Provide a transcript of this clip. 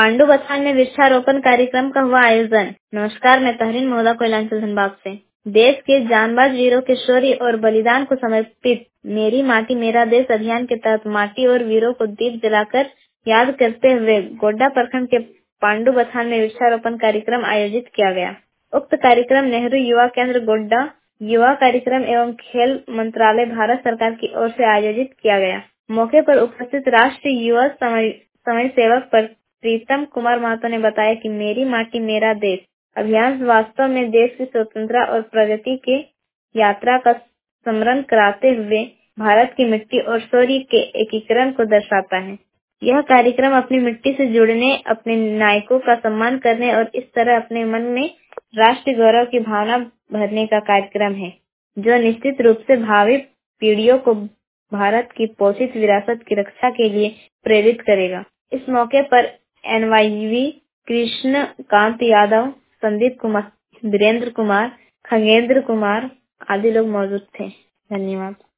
पांडु बथान में वृक्षारोपण कार्यक्रम का हुआ आयोजन। नमस्कार, मैं तहरीन मोहल्ला कोयलांचल धनबाद से। देश के जांबाज वीरों के शौर्य और बलिदान को समर्पित मेरी माटी मेरा देश अभियान के तहत माटी और वीरों को दीप जलाकर याद करते हुए गोड्डा प्रखंड के पांडु बथान में वृक्षारोपण कार्यक्रम आयोजित किया गया। उक्त कार्यक्रम नेहरू युवा केंद्र गोड्डा, युवा कार्यक्रम एवं खेल मंत्रालय भारत सरकार की ओर से आयोजित किया गया। मौके पर उपस्थित राष्ट्रीय युवा समय सेवक प्रीतम कुमार महतो ने बताया कि मेरी माटी मेरा देश अभियान वास्तव में देश की स्वतंत्रता और प्रगति के यात्रा का स्मरण कराते हुए भारत की मिट्टी और शौर्य के एकीकरण को दर्शाता है। यह कार्यक्रम अपनी मिट्टी से जुड़ने, अपने नायकों का सम्मान करने और इस तरह अपने मन में राष्ट्रीय गौरव की भावना भरने का कार्यक्रम है, जो निश्चित रूप से भावी पीढ़ियों को भारत की पोषित विरासत की रक्षा के लिए प्रेरित करेगा। इस मौके पर NYV कृष्ण कांत यादव, संदीप कुमार, वीरेंद्र कुमार, खगेंद्र कुमार आदि लोग मौजूद थे। धन्यवाद।